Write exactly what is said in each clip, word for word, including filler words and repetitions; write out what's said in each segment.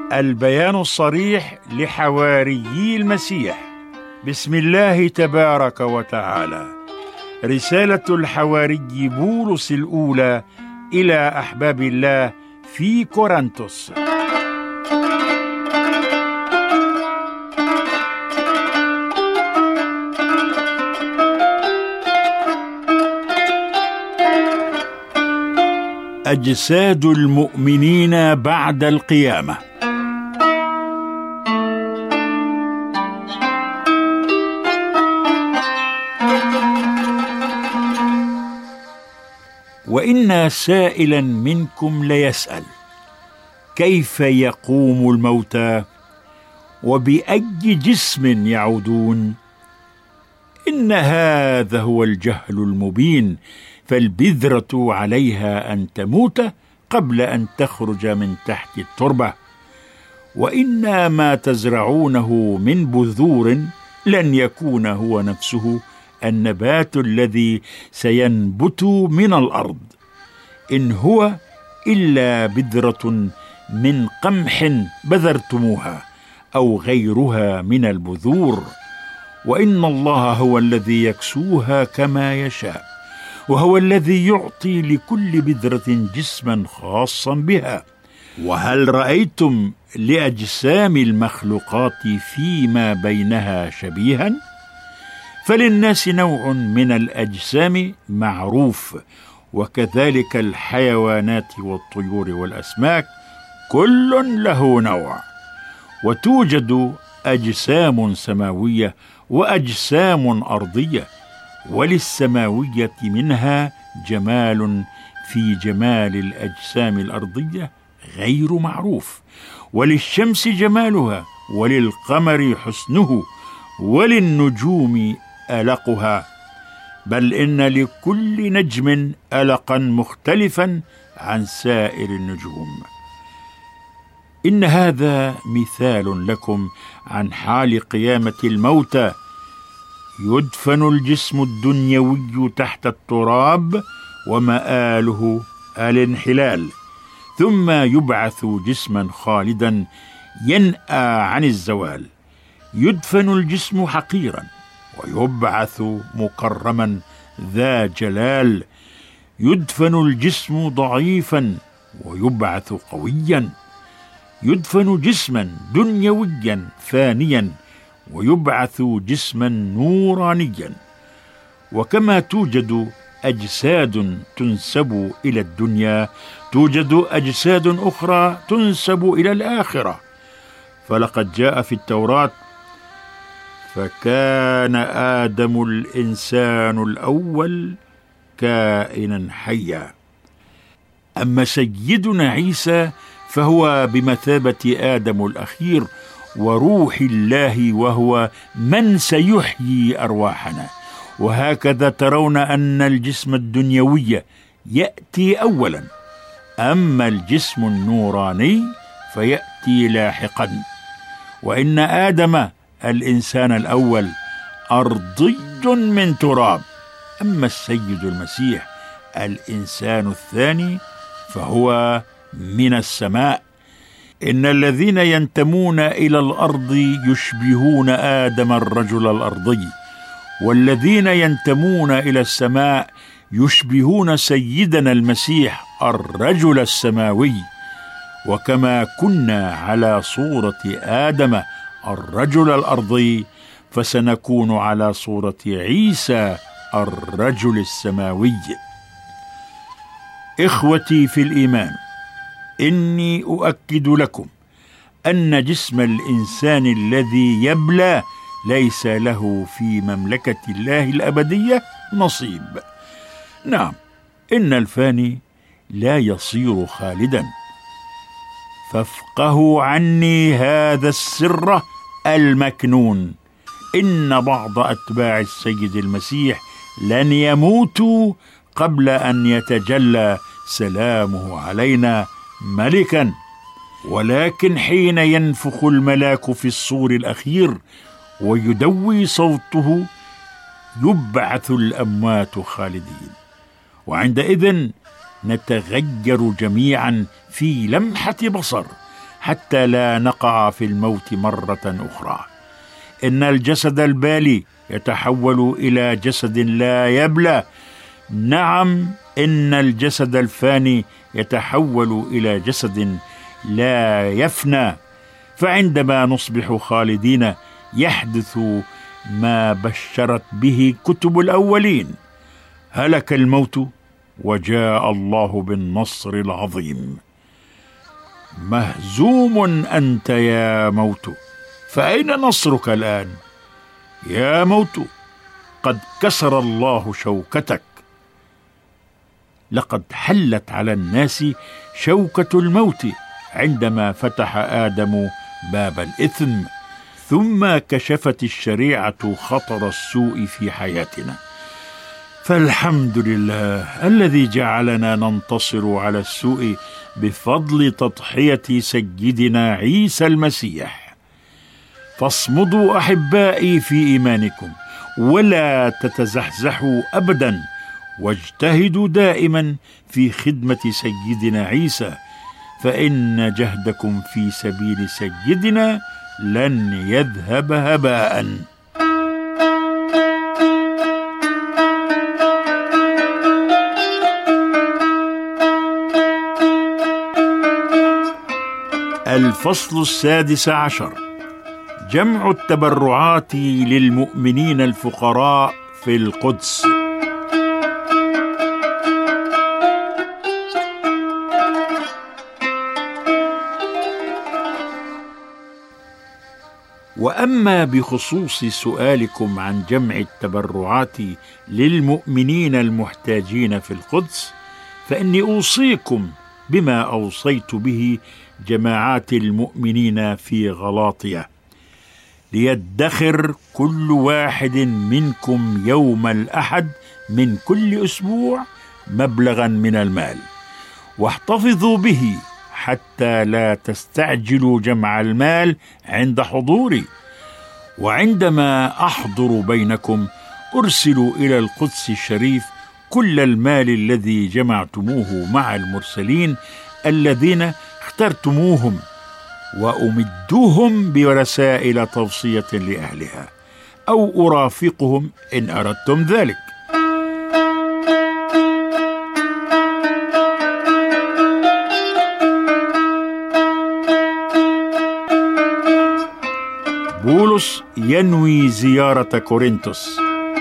البيان الصريح لحواريي المسيح. بسم الله تبارك وتعالى. رسالة الحواري بولس الأولى إلى أحباب الله في كورنثوس. أجساد المؤمنين بعد القيامة. وإن سائلا منكم ليسأل: كيف يقوم الموتى؟ وبأي جسم يعودون؟ إن هذا هو الجهل المبين، فالبذرة عليها أن تموت قبل أن تخرج من تحت التربة. وإن ما تزرعونه من بذور لن يكون هو نفسه النبات الذي سينبت من الأرض، إن هو إلا بذرة من قمح بذرتموها أو غيرها من البذور. وإن الله هو الذي يكسوها كما يشاء، وهو الذي يعطي لكل بذرة جسما خاصا بها. وهل رأيتم لأجسام المخلوقات فيما بينها شبيها؟ فللناس نوع من الأجسام معروف، وكذلك الحيوانات والطيور والأسماك كل له نوع. وتوجد أجسام سماوية وأجسام أرضية، وللسماوية منها جمال في جمال الأجسام الأرضية غير معروف، وللشمس جمالها، وللقمر حسنه، وللنجوم ألقها، بل إن لكل نجم ألقا مختلفا عن سائر النجوم. إن هذا مثال لكم عن حال قيامة الموتى. يدفن الجسم الدنيوي تحت التراب ومآله الانحلال، ثم يبعث جسما خالدا ينأى عن الزوال. يدفن الجسم حقيرا ويبعث مكرما ذا جلال. يدفن الجسم ضعيفا ويبعث قويا. يدفن جسما دنيويا فانيا ويبعث جسما نورانيا. وكما توجد أجساد تنسب إلى الدنيا، توجد أجساد أخرى تنسب إلى الآخرة. فلقد جاء في التوراة: فكان آدم الإنسان الأول كائنا حيا. أما سيدنا عيسى فهو بمثابة آدم الأخير وروح الله، وهو من سيحيي أرواحنا. وهكذا ترون أن الجسم الدنيوي يأتي أولا، أما الجسم النوراني فيأتي لاحقا. وإن آدم الإنسان الأول أرضي من تراب، أما السيد المسيح الإنسان الثاني فهو من السماء. إن الذين ينتمون إلى الأرض يشبهون آدم الرجل الأرضي، والذين ينتمون إلى السماء يشبهون سيدنا المسيح الرجل السماوي. وكما كنا على صورة آدم الرجل الأرضي، فسنكون على صورة عيسى الرجل السماوي. إخوتي في الإيمان، إني أؤكد لكم أن جسم الإنسان الذي يبلى ليس له في مملكة الله الأبدية نصيب. نعم، إن الفاني لا يصير خالدا. فافقهوا عني هذا السر المكنون: إن بعض أتباع السيد المسيح لن يموتوا قبل أن يتجلى سلامه علينا ملكا. ولكن حين ينفخ الملاك في الصور الأخير ويدوي صوته يبعث الأموات خالدين، وعندئذ نتغير جميعا في لمحة بصر، حتى لا نقع في الموت مرة أخرى. إن الجسد البالي يتحول إلى جسد لا يبلى. نعم، إن الجسد الفاني يتحول إلى جسد لا يفنى. فعندما نصبح خالدين يحدث ما بشرت به كتب الأولين: هلك الموت وجاء الله بالنصر العظيم. مهزوم أنت يا موت، فأين نصرك الآن؟ يا موت، قد كسر الله شوكتك. لقد حلت على الناس شوكة الموت عندما فتح آدم باب الإثم، ثم كشفت الشريعة خطر السوء في حياتنا. فالحمد لله الذي جعلنا ننتصر على السوء بفضل تضحية سيدنا عيسى المسيح. فاصمدوا أحبائي في إيمانكم، ولا تتزحزحوا أبدا، واجتهدوا دائما في خدمة سيدنا عيسى، فإن جهدكم في سبيل سيدنا لن يذهب هباء. الفصل السادس عشر: جمع التبرعات للمؤمنين الفقراء في القدس. وأما بخصوص سؤالكم عن جمع التبرعات للمؤمنين المحتاجين في القدس، فإني أوصيكم بما أوصيت به جماعات المؤمنين في غلاطية: ليدخر كل واحد منكم يوم الأحد من كل أسبوع مبلغا من المال، واحتفظوا به حتى لا تستعجلوا جمع المال عند حضوري. وعندما أحضر بينكم أرسل إلى القدس الشريف كل المال الذي جمعتموه مع المرسلين الذين اخترتموهم، وأمدوهم برسائل توصية لأهلها، أو أرافقهم إن أردتم ذلك. بولس ينوي زيارة كورنثوس.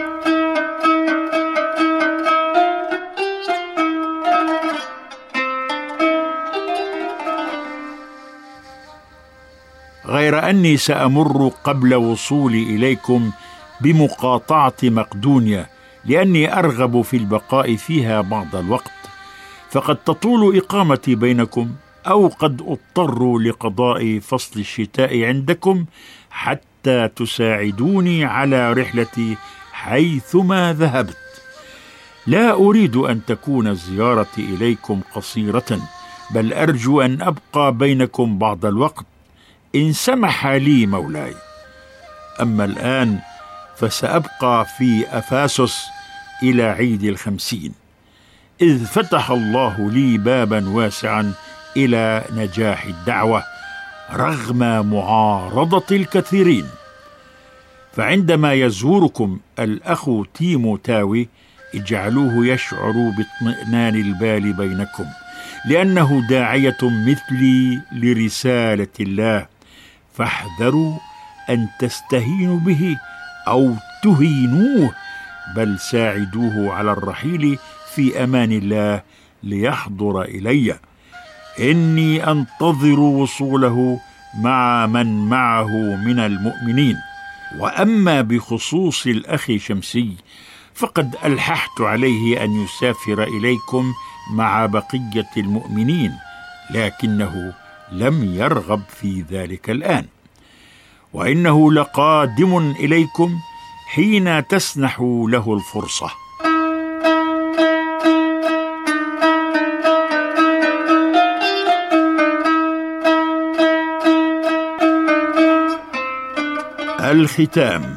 غير أني سأمر قبل وصولي إليكم بمقاطعة مقدونيا، لأني أرغب في البقاء فيها بعض الوقت، فقد تطول إقامتي بينكم، أو قد أضطر لقضاء فصل الشتاء عندكم حتى تساعدوني على رحلتي حيثما ذهبت. لا أريد أن تكون زيارتي إليكم قصيرة، بل أرجو أن أبقى بينكم بعض الوقت إن سمح لي مولاي. أما الآن فسأبقى في أفاسس إلى عيد الخمسين، إذ فتح الله لي بابا واسعا إلى نجاح الدعوة رغم معارضة الكثيرين. فعندما يزوركم الأخ تيموتاوي اجعلوه يشعر باطمئنان البال بينكم، لأنه داعية مثلي لرسالة الله، فاحذروا أن تستهينوا به أو تهينوه، بل ساعدوه على الرحيل في أمان الله ليحضر إلي. إني أنتظر وصوله مع من معه من المؤمنين. وأما بخصوص الأخ شمسي فقد ألححت عليه أن يسافر إليكم مع بقية المؤمنين، لكنه لم يرغب في ذلك الآن، وإنه لقادم إليكم حين تسنح له الفرصة. الختام.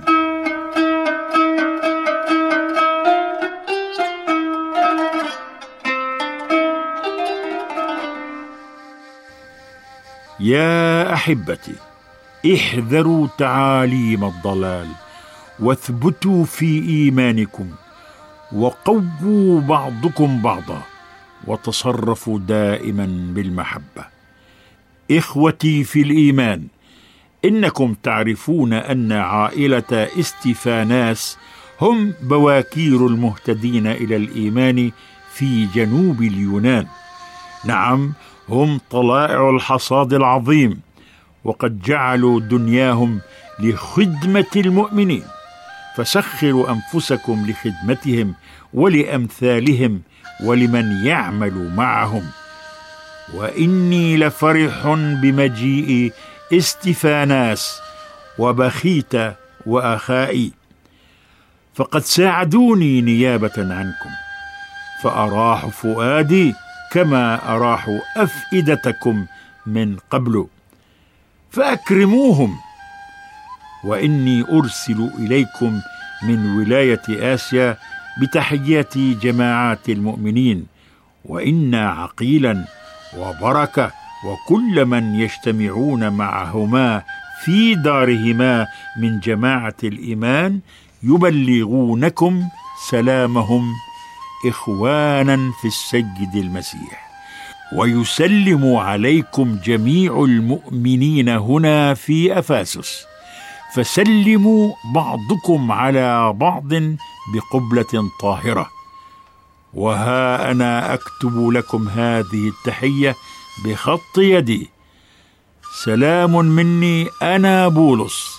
يا أحبتي، احذروا تعاليم الضلال، واثبتوا في إيمانكم، وقووا بعضكم بعضا، وتصرفوا دائما بالمحبة. إخوتي في الإيمان، إنكم تعرفون أن عائلة استفاناس هم بواكير المهتدين إلى الإيمان في جنوب اليونان. نعم، هم طلائع الحصاد العظيم، وقد جعلوا دنياهم لخدمة المؤمنين، فسخروا أنفسكم لخدمتهم ولأمثالهم ولمن يعمل معهم. وإني لفرح بمجيء استفاناس وبخيت وأخائي، فقد ساعدوني نيابة عنكم، فأراح فؤادي كما أراح أفئدتكم من قبل، فأكرموهم. وإني أرسل إليكم من ولاية آسيا بتحيات جماعات المؤمنين، وإن عقيلا وبركة وكل من يجتمعون معهما في دارهما من جماعة الإيمان يبلغونكم سلامهم إخوانا في السيد المسيح. ويسلم عليكم جميع المؤمنين هنا في أفاسس، فسلموا بعضكم على بعض بقبلة طاهرة. وها أنا أكتب لكم هذه التحية بخط يدي. سلام مني أنا بولس.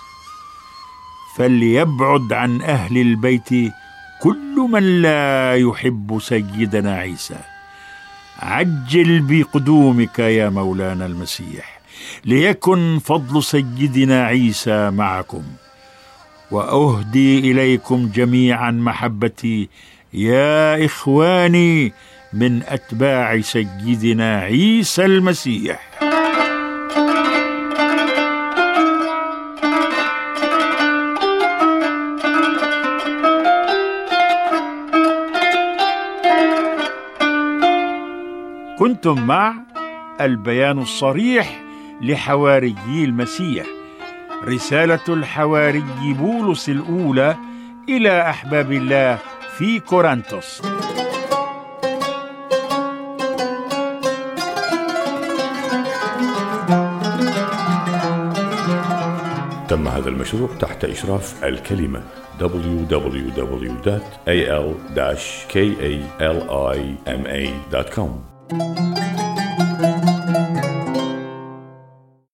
فليبعد عن أهل البيت كل من لا يحب سيدنا عيسى. عجل بقدومك يا مولانا المسيح، ليكن فضل سيدنا عيسى معكم. وأهدي إليكم جميعا محبتي يا إخواني من أتباع سيدنا عيسى المسيح. كنتم مع البيان الصريح لحواريي المسيح، رسالة الحواري بولس الأولى إلى أحباب الله في كورنثوس. تم هذا المشروع تحت إشراف الكلمة دبليو دبليو دبليو دوت إيه إل كاليما دوت كوم.